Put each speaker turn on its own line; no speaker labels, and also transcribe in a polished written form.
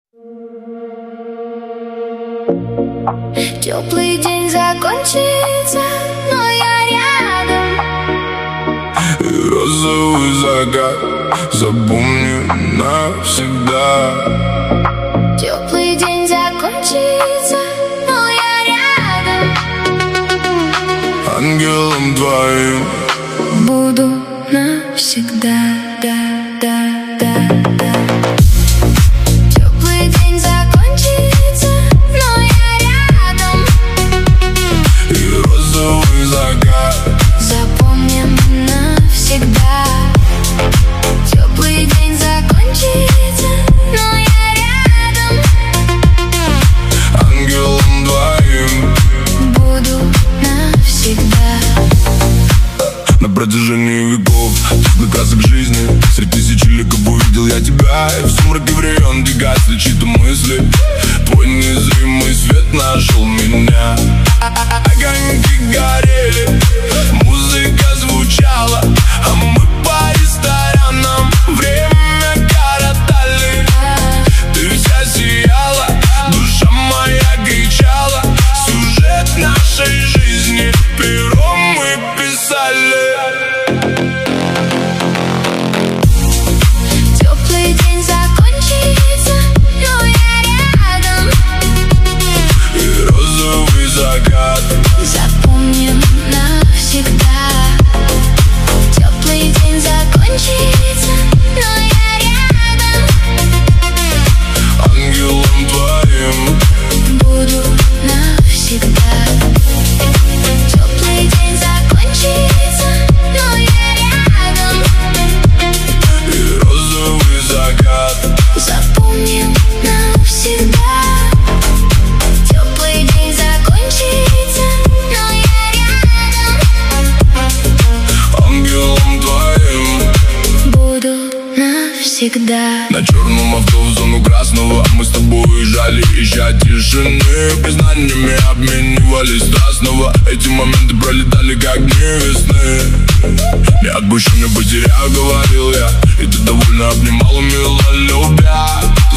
Теплый день закончится, но я рядом.
И розовый закат запомни навсегда.
Теплый день закончится, но я рядом.
Ангелом твоим
буду навсегда, да, да, да, да. Теплый день закончится, но я рядом.
И розовый закат
запомним навсегда. Теплый день закончится, но я рядом.
ангелом твоим
Буду навсегда.
на протяжении веков, теплых красок жизни. Среди тысячи ликов увидел я тебя, и в сумраке времен двигаться чьи-то мысли. Твой незримый свет нашел меня. Огоньки горели, музыка звучала, а мы по ресторанам время коротали. Ты вся сияла, душа моя кричала. Сюжет нашей жизни пером мы писали.
Теплый день закончится, но я рядом.
И розовый закат
Запомним навсегда. Теплый день закончится, но я рядом.
ангелом твоим
Буду навсегда. Теплый день закончится, но я рядом.
и розовый закат
Запомним навсегда. Теплый день закончится, но я рядом.
ангелом твоим
Буду навсегда.
на черном авто в зону красного мы с тобой уезжали, ища тишины. Признаниями обменивались страстного. Эти моменты пролетали как дни весны. Не отпущу, не потеряю, говорил я, и ты довольно обнимала, мило любя.